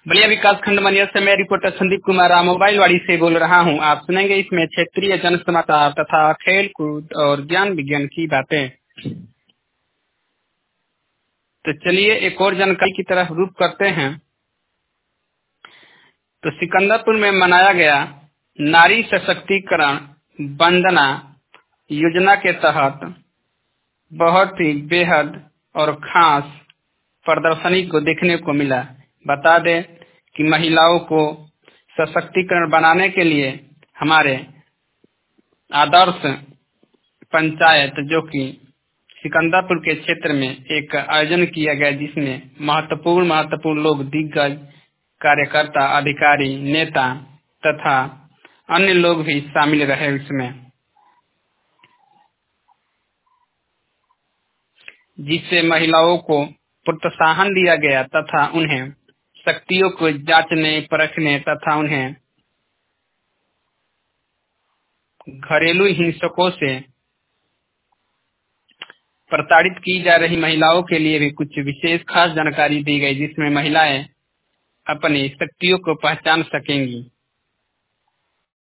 बलिया विकास खंड मनिया से मैं रिपोर्टर संदीप कुमार राम मोबाइलवाड़ी से बोल रहा हूं। आप सुनेंगे इसमें क्षेत्रीय जन समाचार तथा खेल कूद और ज्ञान विज्ञान की बातें। तो चलिए एक और जानकारी की तरफ रुख करते हैं। तो सिकंदरपुर में मनाया गया नारी सशक्तिकरण वंदना योजना के तहत बहुत ही बेहद और खास प्रदर्शनी को देखने को मिला। बता दें कि महिलाओं को सशक्तिकरण बनाने के लिए हमारे आदर्श पंचायत जो कि सिकंदरपुर के क्षेत्र में एक आयोजन किया गया, जिसमें महत्वपूर्ण लोग, दिग्गज कार्यकर्ता, अधिकारी, नेता तथा अन्य लोग भी शामिल रहे इसमें, जिससे महिलाओं को प्रोत्साहन दिया गया तथा उन्हें शक्तियों को जांचने परखने तथा उन्हें घरेलू हिंसकों से प्रताड़ित की जा रही महिलाओं के लिए भी कुछ विशेष खास जानकारी दी गई, जिसमें महिलाएं अपनी शक्तियों को पहचान सकेंगी।